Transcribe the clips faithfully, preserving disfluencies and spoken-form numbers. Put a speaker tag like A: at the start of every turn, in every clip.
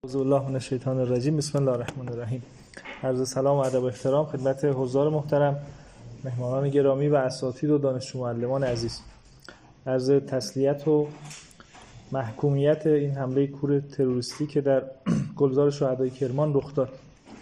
A: اعوذ بالله من الشیطان الرجیم. بسم الله الرحمن الرحیم. عرض سلام و ادب و احترام خدمت حضار محترم، مهمانان گرامی و اساتید و دانشجو معلمان عزیز. عرض تسلیت و محکومیت این حمله کور تروریستی که در گلزار شهدای کرمان رخ داد.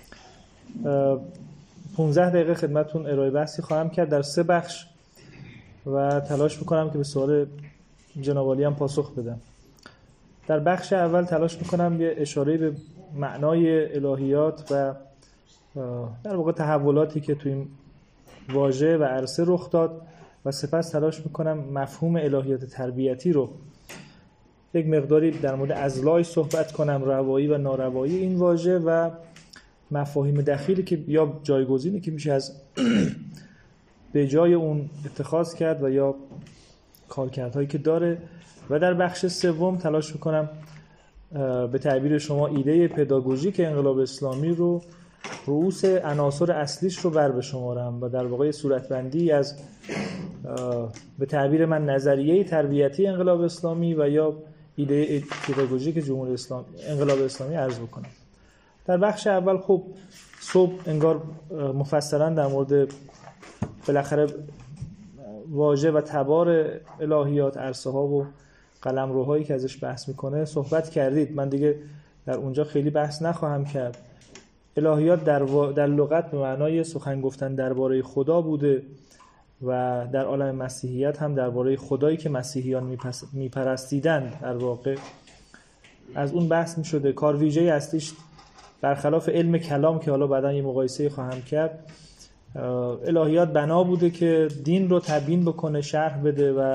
A: پانزده دقیقه خدمتتون ارائه بحثی خواهم کرد در سه بخش و تلاش میکنم که به سوال جناب عالی هم پاسخ بدم. در بخش اول تلاش میکنم یه اشاره به معنای الهیات و در واقع تحولاتی که تو این واژه و عرصه رخ داد و سپس تلاش میکنم مفهوم الهیات تربیتی رو یک مقداری در مورد اضلاعی صحبت کنم، روایی و ناروایی این واژه و مفاهیم دخیلی که یا جایگزینی که میشه از به جای اون اتخاذ کرد و یا کارکردهایی که داره. و در بخش سوم تلاش میکنم به تعبیر شما ایده پداگوژیک انقلاب اسلامی رو رؤوس عناصر اصلیش رو بر بشمارم و در واقع صورتبندی از به تعبیر من نظریه تربیتی انقلاب اسلامی و یا ایده پداگوژیک جمهوری اسلامی انقلاب اسلامی عرض بکنم. در بخش اول خب صبح انگار مفصلا در مورد بالاخره واژه و تبار الهیات، عرصه ها و قلمروهایی که ازش بحث میکنه صحبت کردید. من دیگه در اونجا خیلی بحث نخواهم کرد. الهیات در, و... در لغت به معنای سخن گفتن درباره خدا بوده و در عالم مسیحیت هم درباره خدایی که مسیحیان میپس... میپرستیدند در واقع از اون بحث میشده. کار ویژه اصلیش برخلاف علم کلام که حالا بعداً یه مقایسه خواهم کرد، الهیات بنا بوده که دین رو تبیین بکنه، شرح بده و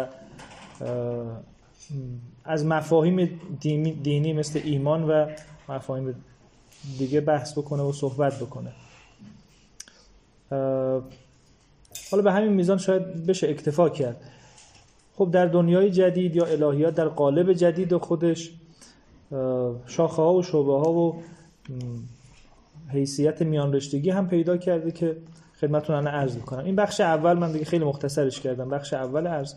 A: از مفاهیم دینی, دینی مثل ایمان و مفاهیم دیگه بحث بکنه و صحبت بکنه. حالا به همین میزان شاید بشه اکتفا کرد. خب در دنیای جدید یا الهیات در قالب جدید خودش شاخه ها و شعبه ها و حیثیت میان رشتگی هم پیدا کرده که خدمتتون الان عرض میکنم. این بخش اول من دیگه خیلی مختصرش کردم. بخش اول عرض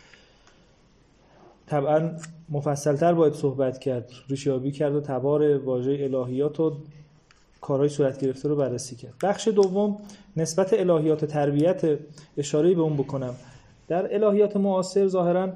A: طبعا مفصلتر باید صحبت کرد، ریشه‌یابی کرد و تبار واژه الهیات و کارهای صورت گرفته رو بررسی کرد. بخش دوم نسبت الهیات تربیت، اشاره‌ای به اون بکنم. در الهیات معاصر ظاهراً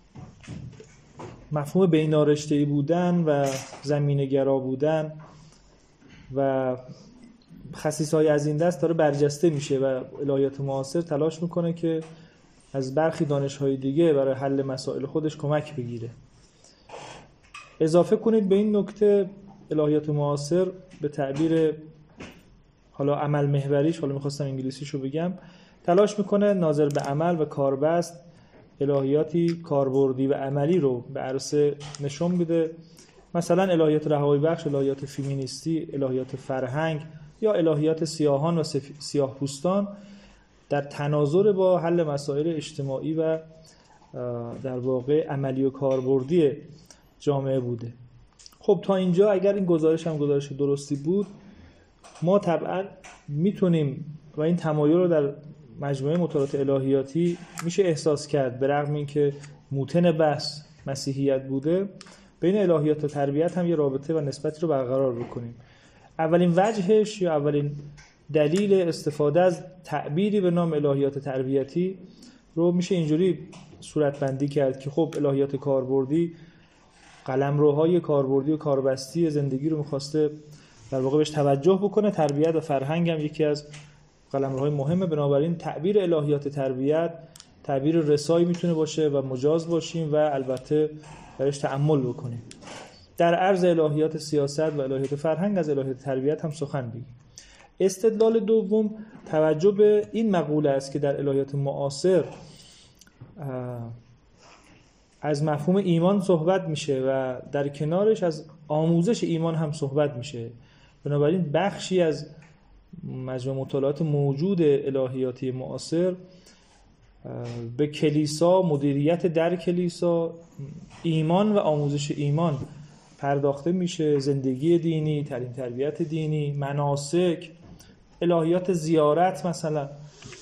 A: مفهوم بینارشته‌ای بودن و زمینه‌گرا بودن و خصیص‌های از این دست داره برجسته میشه و الهیات معاصر تلاش میکنه که از برخی دانش‌های دیگه برای حل مسائل خودش کمک بگیره. اضافه کنید به این نکته الهیات معاصر به تعبیر حالا عمل محوریش، حالا میخواستم انگلیسیشو بگم، تلاش میکنه ناظر به عمل و کاربست الهیاتی کاربردی و عملی رو به عرصه نشون بده. مثلا الهیات رهایی بخش، الهیات فمینیستی، الهیات فرهنگ یا الهیات سیاهان و سیاه پوستان در تناظر با حل مسائل اجتماعی و در واقع عملی و کاربردی جامعه بوده. خب تا اینجا اگر این گزارش هم گزارش درستی بود، ما طبعا میتونیم و این تمایل رو در مجموعه مطالعات الهیاتی میشه احساس کرد، به رغم اینکه موتن بحث مسیحیت بوده، بین الهیات و تربیت هم یه رابطه و نسبتی رو برقرار بکنیم. اولین وجهش یا اولین دلیل استفاده از تعبیری به نام الهیات تربیتی رو میشه اینجوری صورتبندی کرد که خب الهیات کاربردی قلمروهای کاربردی و کاربستی زندگی رو میخواسته در واقع بهش توجه بکنه. تربیت و فرهنگ هم یکی از قلمروهای مهمه. بنابراین تعبیر الهیات تربیت تعبیر رسایی میتونه باشه و مجاز باشیم و البته درش تأمل بکنیم. در عرض الهیات سیاست و الهیات فرهنگ از الهیات تربیت هم سخن بگیم. استدلال دوم توجه به این مقوله است که در الهیات معاصر از مفهوم ایمان صحبت میشه و در کنارش از آموزش ایمان هم صحبت میشه. بنابراین بخشی از مجموعه مطالعات موجود الهیاتی معاصر به کلیسا، مدیریت در کلیسا، ایمان و آموزش ایمان پرداخته میشه. زندگی دینی، تعلیم تربیت دینی، مناسک، الهیات زیارت مثلا،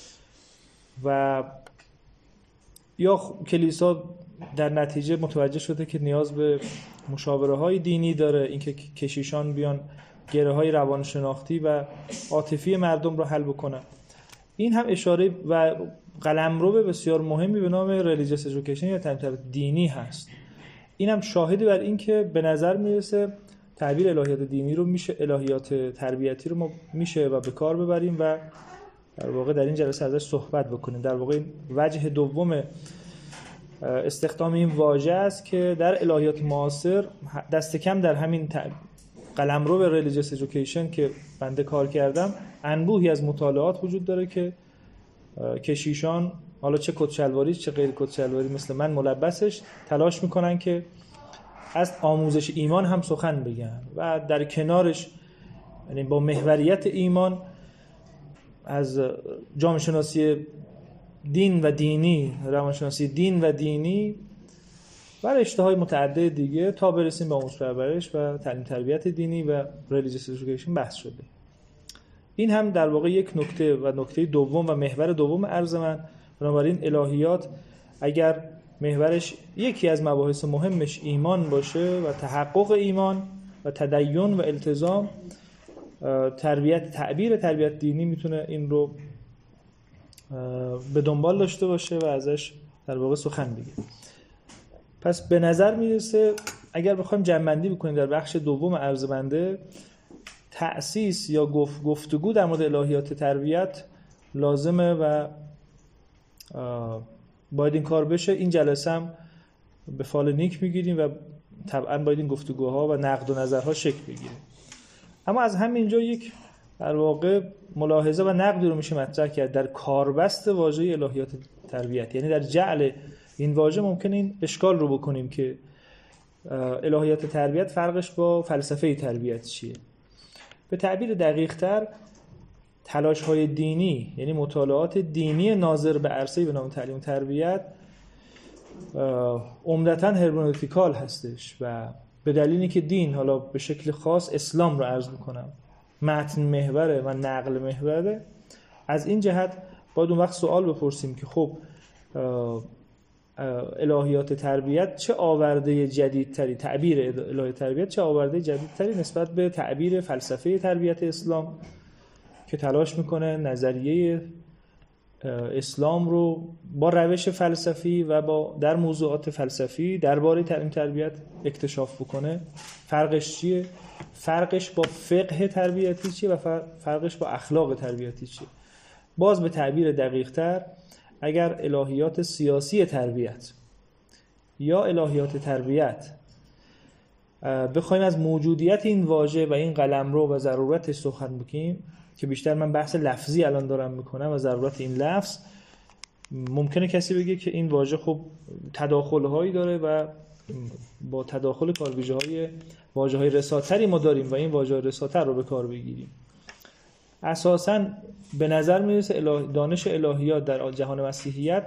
A: و یا کلیسا در نتیجه متوجه شده که نیاز به مشاوره های دینی داره، اینکه کشیشان بیان گره های روانشناختی و عاطفی مردم رو حل بکنن. این هم اشاره و قلمرو بسیار مهمی به نام ریلیجیس ادویکیشن یا تعلیم تربیت دینی هست. این هم شاهدی بر این که به نظر میرسه تعبیر الهیات دینی رو میشه، الهیات تربیتی رو ما میشه و به کار ببریم و در واقع در این جلسه ازش صحبت بکنیم. در واقع وجه دوم استخدام این واژه است که در الهیات معاصر دست کم در همین قلمرو به ریلیجیس ادویکیشن که بنده کار کردم انبوهی از مطالعات وجود داره که کشیشان حالا چه کتشلواری چه غیر کتشلواری مثل من ملبسش تلاش میکنن که از آموزش ایمان هم سخن بگن و در کنارش یعنی با محوریت ایمان از جامعه شناسی دین و دینی، روانشناسی دین و دینی و رشته‌های متعدد دیگه تا برسیم به آموزش پرورش و تعلیم تربیت دینی و ریلیجیس ادویکیشن بحث شده. این هم در واقع یک نکته و نکته دوم و محور دوم عرض من. بنابراین الهیات اگر محورش یکی از مباحث مهمش ایمان باشه و تحقق ایمان و تدین و التزام، تربیت تعبیر تربیت دینی میتونه این رو به دنبال داشته باشه و ازش در واقع سخن بگه. پس به نظر میرسه اگر بخوایم جمع‌بندی بکنیم در بخش دوم عرض بنده، تأسیس یا گفت گفتگو در مورد الهیات تربیت لازمه و باید این کار بشه. این جلسه هم به فال نیک میگیریم و طبعا باید این گفتگوها و نقد و نظرها شکل بگیره. اما از همینجا یک در واقع ملاحظه و نقدی رو میشه مطرح کرد در کاربست واژه الهیات تربیت، یعنی در جعل این واژه ممکنه این اشکال رو بکنیم که الهیات تربیت فرقش با فلسفه تربیت چیه. به تعبیر دقیق‌تر تلاش‌های دینی یعنی مطالعات دینی ناظر به عرصه‌ای به نام تعلیم تربیت عمدتاً هرمنوتیکال هستش و به دلیلی که دین حالا به شکل خاص اسلام رو عرض می‌کنم متن محوره و نقل محوره، از این جهت باید اون وقت سوال بپرسیم که خب الهیات تربیت چه آورده جدیدتری، تعبیر الهیات تربیت چه آورده جدیدتری نسبت به تعبیر فلسفه تربیت اسلام که تلاش میکنه نظریه اسلام رو با روش فلسفی و با در موضوعات فلسفی درباره تعلیم تربیت اکتشاف بکنه. فرقش چیه؟ فرقش با فقه تربیتی چیه و فرقش با اخلاق تربیتی چیه؟ باز به تعبیر دقیق تر، اگر الهیات سیاسی تربیت یا الهیات تربیت بخوایم از موجودیت این واژه و این قلمرو و ضرورتش سخن بگیم که بیشتر من بحث لفظی الان دارم میکنم و ضرورت این لفظ، ممکنه کسی بگه که این واژه خب تداخل‌هایی داره و با تداخل کارویژه‌های واژه‌های رساتری ما داریم و این واژه رساتر رو به کار بگیریم. اساساً به نظر میرسه دانش الهیات در جهان مسیحیت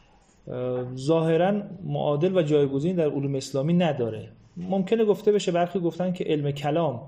A: ظاهراً معادل و جایگزین در علوم اسلامی نداره. ممکنه گفته بشه، برخی گفتن که علم کلام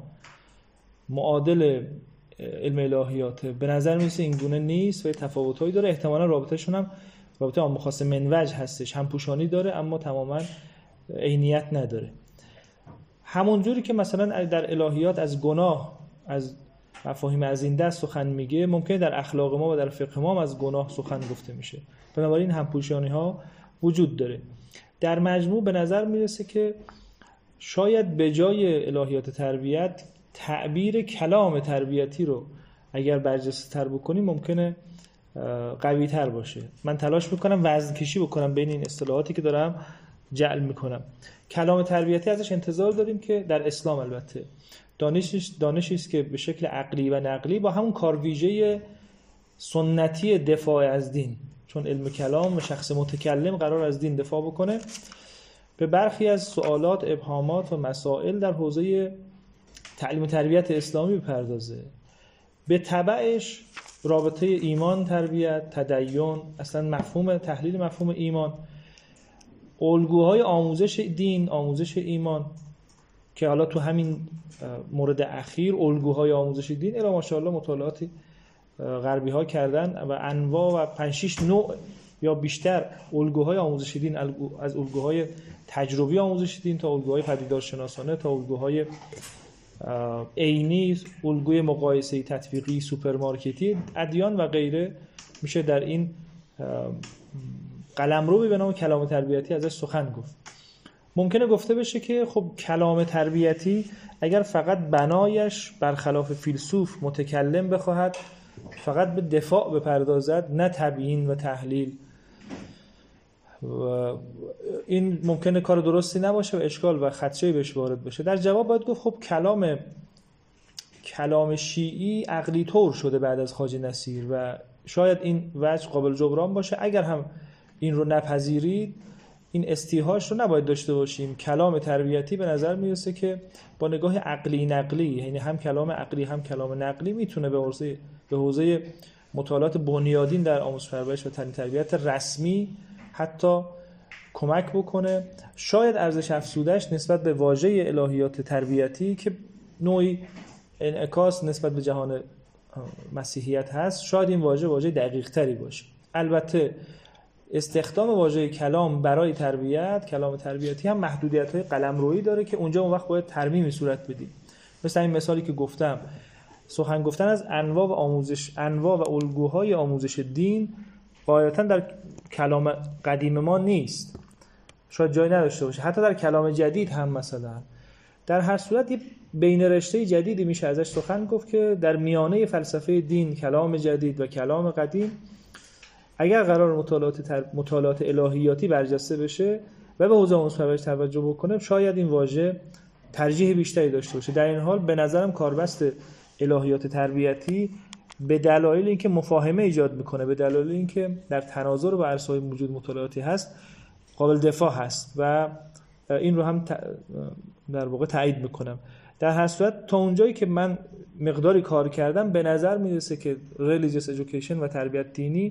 A: معادل علم الهیاته. به نظر میرسه این گونه نیست و تفاوت‌هایی داره. احتمالاً رابطه‌شون هم رابطه عام خاص منوج هستش، هم پوشانی داره اما تماماً عینیت نداره. همون جوری که مثلا در الهیات از گناه، از مفاهیم از این دست سخن میگه، ممکنه در اخلاق ما و در فقه ما هم از گناه سخن گفته میشه. بنابراین همپوشانی ها وجود داره. در مجموع به نظر میرسه که شاید به جای الهیات تربیت تعبیر کلام تربیتی رو اگر برجسته تر بکنیم ممکنه قوی تر باشه. من تلاش میکنم وزن کشی بکنم بین این اصطلاحاتی که دارم جعل میکنم. کلام تربیتی ازش انتظار داریم که در اسلام البته دانشش دانشی است که به شکل عقلی و نقلی با همون کارویژه سنتی دفاع از دین، چون علم کلام و شخص متکلم قرار از دین دفاع بکنه، به برخی از سوالات، ابهامات و مسائل در حوزه تعلیم و تربیت اسلامی بپردازه. به تبعش رابطه ایمان، تربیت، تدین، اصلا مفهوم تحلیل مفهوم ایمان، الگوهای آموزش دین، آموزش ایمان که حالا تو همین مورد اخیر الگوهای آموزش دین الا ماشاءالله مطالعاتی غربی ها کردن و انواع و پنج شش نوع یا بیشتر الگوهای آموزش دین از الگوهای تجربی آموزش دین تا الگوهای پدیدارشناسانه تا الگوهای عینی، الگوی مقایسه‌ای تطبیقی سوپرمارکتی ادیان و غیره میشه در این قلمرو به نام کلام تربیتی ازش سخن گفت. ممکنه گفته بشه که خب کلام تربیتی اگر فقط بنایش برخلاف فیلسوف متکلم بخواهد فقط به دفاع بپردازد نه تبیین و تحلیل، و این ممکنه کار درستی نباشه و اشکال و خدشه‌ای بهش وارد بشه. در جواب باید گفت خب کلام کلام شیعی عقلی طور شده بعد از خواجه نصیر و شاید این وجه قابل جبران باشه. اگر هم این رو نپذیرید، این استیهاش رو نباید داشته باشیم. کلام تربیتی به نظر میرسه که با نگاه عقلی نقلی، یعنی هم کلام عقلی هم کلام نقلی، میتونه به حوزه به حوزه مطالعات بنیادین در آموزش پرورش و تعلیم تربیت رسمی حتی کمک بکنه. شاید ارزش افزوده‌اش نسبت به واژه الهیات تربیتی که نوعی انعکاس نسبت به جهان مسیحیت هست، شاید این واژه واژه دقیق تری باشه. البته استخدام واژه کلام برای تربیت، کلام تربیتی هم محدودیت‌های قلمرویی داره که اونجا اون وقت باید ترمیمی صورت بدیم. مثل این مثالی که گفتم، سخن گفتن از انواع و آموزش انواع و الگوهای آموزش دین غایتاً در کلام قدیم ما نیست، شاید جای نداشته باشه، حتی در کلام جدید هم مثلا. در هر صورت یه بین رشته جدیدی میشه ازش سخن گفت که در میانه فلسفه دین، کلام جدید و کلام قدیم، اگر قرار مطالعات تر... مطالعات الهیاتی برجسته بشه و به حوزه آموزش پرورش توجه بکنه، شاید این واژه ترجیح بیشتری داشته باشه. در این حال به نظرم کاربست الهیات تربیتی به دلایل اینکه مفاهمه ایجاد میکنه، به دلایل اینکه در تناظر با عرصه‌های موجود مطالعاتی هست، قابل دفاع هست و این رو هم در واقع تایید میکنم. در هر صورت تا اونجایی که من مقداری کار کردم به نظر میرسه که religious education و تربیت دینی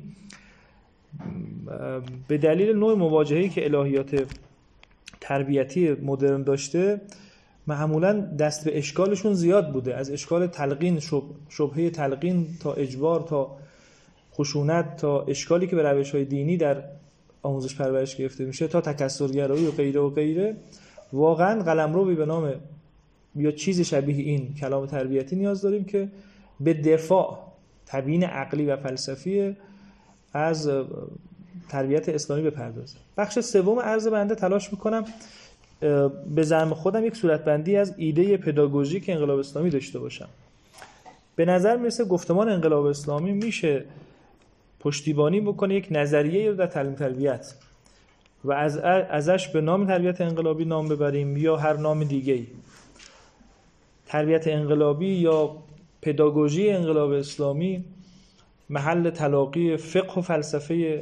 A: به دلیل نوع مواجهه‌ای که الهیات تربیتی مدرن داشته، معمولاً دست به اشکالشون زیاد بوده، از اشکال تلقین، شب... شبهه تلقین تا اجبار تا خشونت تا اشکالی که به روش‌های دینی در آموزش پرورش گرفته میشه تا تکثرگرایی و غیره و غیره. واقعاً قلمروی به نام یا چیز شبیه این کلام تربیتی نیاز داریم که به دفاع تبیین عقلی و فلسفی از تربیت اسلامی بپردازه. بخش سوم عرض بنده تلاش میکنم به زعم خودم یک صورتبندی از ایده پداگوژیک انقلاب اسلامی داشته باشم. به نظر میرسه گفتمان انقلاب اسلامی میشه پشتیبانی بکنه یک نظریه رو در تعلیم تربیت و از ازش به نام تربیت انقلابی نام ببریم یا هر نام دیگه‌ای. تربیت انقلابی یا پداگوژی انقلاب اسلامی محل تلاقی فقه و فلسفه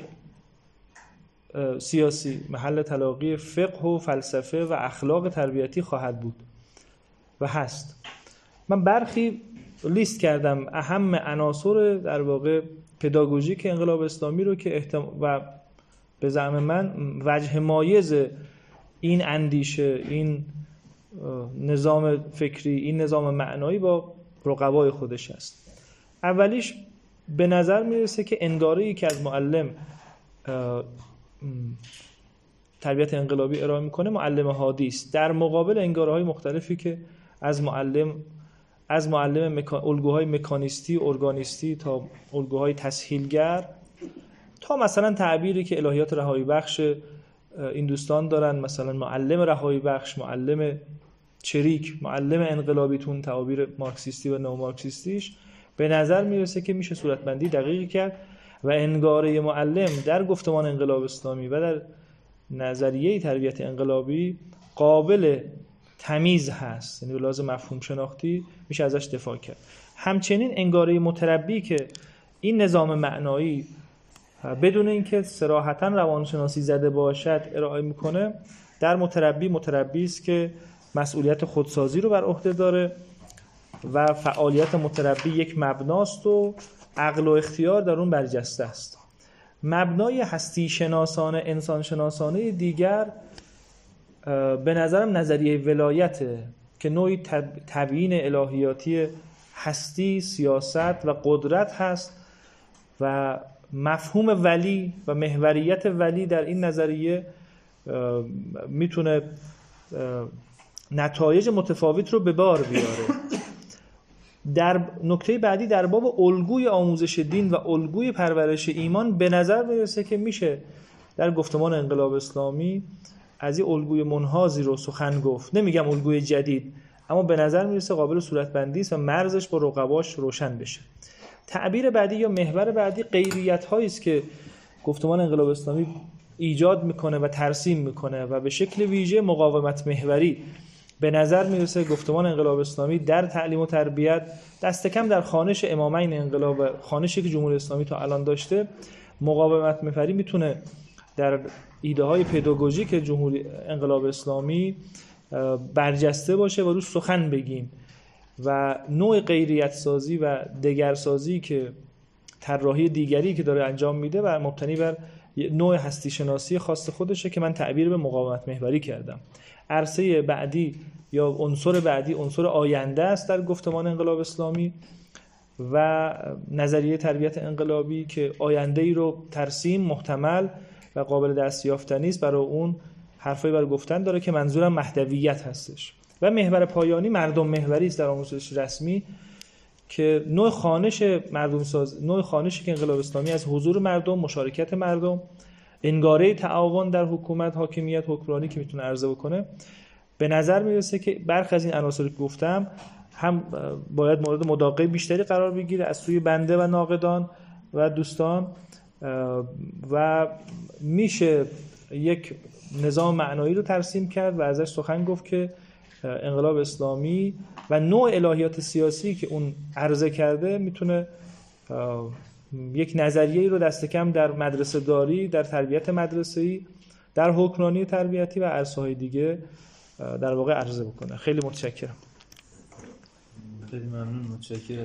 A: سیاسی، محل تلاقی فقه و فلسفه و اخلاق تربیتی خواهد بود و هست. من برخی لیست کردم اهم عناصر در واقع پداگوژیک انقلاب اسلامی رو که احتم... و به زعم من وجه مایز این اندیشه، این نظام فکری، این نظام معنایی با رقبای خودش است. اولیش به نظر میرسه که انگاره‌ای که از معلم تربیت انقلابی ارائه میکنه معلم هادی است، در مقابل انگاره‌های مختلفی که از معلم از معلم مکان... الگوهای مکانیستی، ارگانیستی تا الگوهای تسهیلگر تا مثلا تعبیری که الهیات رهایی بخش این دوستان دارن، مثلا معلم رهایی بخش، معلم چریک، معلم انقلابیتون، تعابیر مارکسیستی و نومارکسیستیش به نظر میرسه که میشه صورتبندی دقیقی کرد و انگاره معلم در گفتمان انقلاب اسلامی و در نظریه تربیت انقلابی قابل تمیز هست، یعنی به لحاظ مفهوم شناختی میشه ازش دفاع کرد. همچنین انگاره متربی که این نظام معنایی بدون اینکه صراحتاً روانشناسی زده باشد ارائه میکنه، در متربی متربی است که مسئولیت خودسازی رو بر عهده داره و فعالیت متربی یک مبناست و عقل و اختیار در اون برجسته است. مبنای هستی شناسانه، انسان شناسانه دیگر به نظرم نظریه ولایته که نوعی تبیین الهیاتی هستی، سیاست و قدرت هست و مفهوم ولی و محوریت ولی در این نظریه میتونه نتایج متفاوت رو به بار بیاره. در نکته بعدی در باب الگوی آموزش دین و الگوی پرورش ایمان به نظر میرسه که میشه در گفتمان انقلاب اسلامی از این الگوی منحازی رو سخن گفت. نمیگم الگوی جدید، اما به نظر میرسه قابل صورتبندی است و مرزش با رقباش روشن بشه. تعبیر بعدی یا محور بعدی غیریت هایی است که گفتمان انقلاب اسلامی ایجاد میکنه و ترسیم میکنه و به شکل ویژه مقاومت محوری به نظر میرسه گفتمان انقلاب اسلامی در تعلیم و تربیت دست کم در خوانش امامین انقلاب و خوانشی که جمهوری اسلامی تا الان داشته، مقاومت محوری میتونه در ایده های پداگوژیک جمهوری انقلاب اسلامی برجسته باشه و روش سخن بگیم و نوع غیریت سازی و دگرسازی که طراحی دیگری که داره انجام میده و مبتنی بر نوع هستی شناسی خاص خودشه که من تعبیر به مقاومت محوری کردم. عرصه بعدی یا عنصر بعدی عنصر آینده است در گفتمان انقلاب اسلامی و نظریه تربیت انقلابی که آینده ای رو ترسیم، محتمل و قابل دستیافتنی است برای اون حرفایی برای گفتن داره که منظورم مهدویت هستش. و محور پایانی مردم محوری است در آموزش رسمی که نوع خوانش مردم ساز، نوع خوانشی که انقلاب اسلامی از حضور مردم، مشارکت مردم، انگاره تعاون در حکومت، حاکمیت، حکمرانی که میتونه عرضه بکنه، به نظر میرسه که برخی از این عناصری که گفتم هم باید مورد مداقه بیشتری قرار بگیره از سوی بنده و ناقدان و دوستان و میشه یک نظام معنایی رو ترسیم کرد و ازش سخن گفت که انقلاب اسلامی و نوع الهیات سیاسی که اون عرضه کرده میتونه یک نظریه‌ای رو دست کم در مدرسه داری، در تربیت مدرسه‌ای، در حکمرانی تربیتی و عرصه‌های دیگه در واقع عرضه بکنه. خیلی متشکرم.
B: خیلی ممنون، متشکرم.